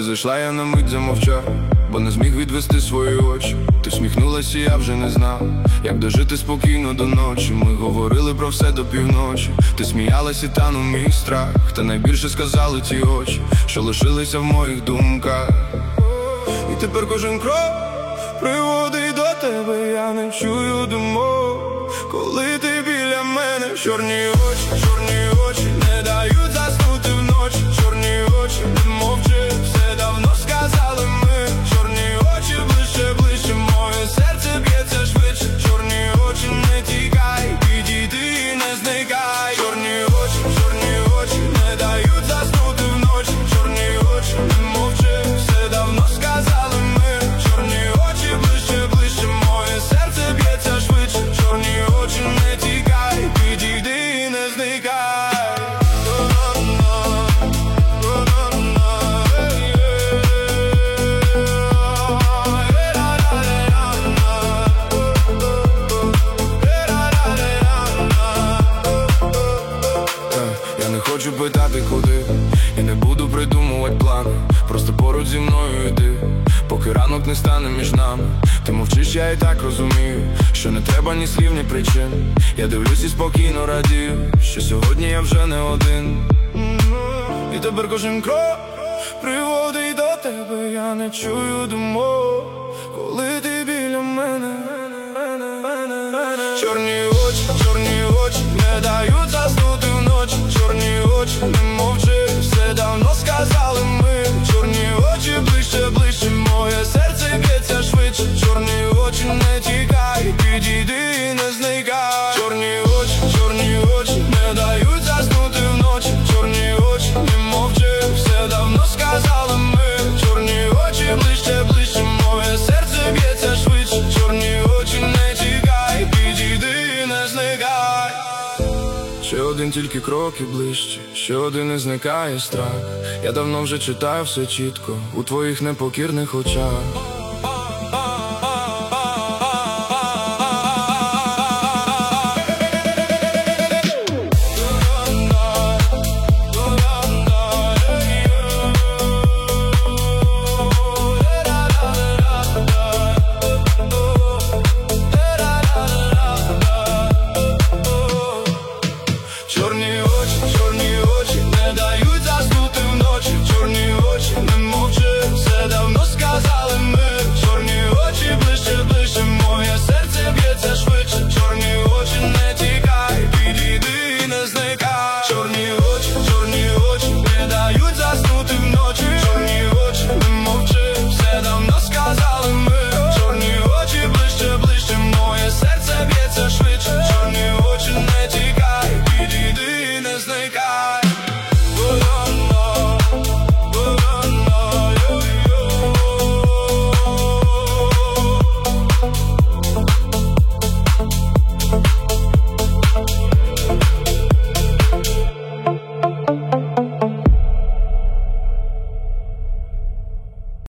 Ти зайшла, я на мить замовчав, бо не зміг відвести свої очі. Ти всміхнулася, я вже не знав, як дожити спокійно до ночі. Ми говорили про все до півночі. Ти сміялась і танув мій страх. Та найбільше сказали ті очі, що лишилися в моїх думках. І тепер кожен крок приводить до тебе. Я не чую думок, коли ти біля мене. Чорні очі не дають заснути вночі. Чорні очі, не мовчи, все давно сказали ми. Чорні очі, ближче, моє серце б'ється швидше. Чорні очі, не тікай, підійди і не зникай. Чорні очі, не дають заснути вночі. Чорні очі, не мовчи, все давно сказали ми. Чорні очі, ближче, моє серце б'ється швидше. Чорні очі, не тікай, підійди і не зникай. Я не хочу питати куди, і не буду придумувати плани. Просто поруч зі мною йди, поки ранок не стане між нами. Ти мовчиш, я і так розумію, що не треба ні слів, ні причин. Я дивлюсь і спокійно радію, що сьогодні я вже не один. І тепер кожен крок приводить до тебе. Я не чую думок, коли ти біля мене. Чорні очі не дають заснути вночі. Чорні очі, не мовчи, все давно сказали ми. Чорні очі, ближче, моє серце б'ється швидше. Чорні очі, не тікай, підійди і не зникай. Чорні очі не дають заснути вночі. Чорні очі, не мовчи, все давно сказали ми. Чорні очі, ближче, моє серце б'ється швидше. Чорні очі, не тікай, підійди і не зникай. Ще один тільки крок і ближче, ще один і зникає страх. Я давно вже читаю все чітко у твоїх непокірних очах. Чорні очі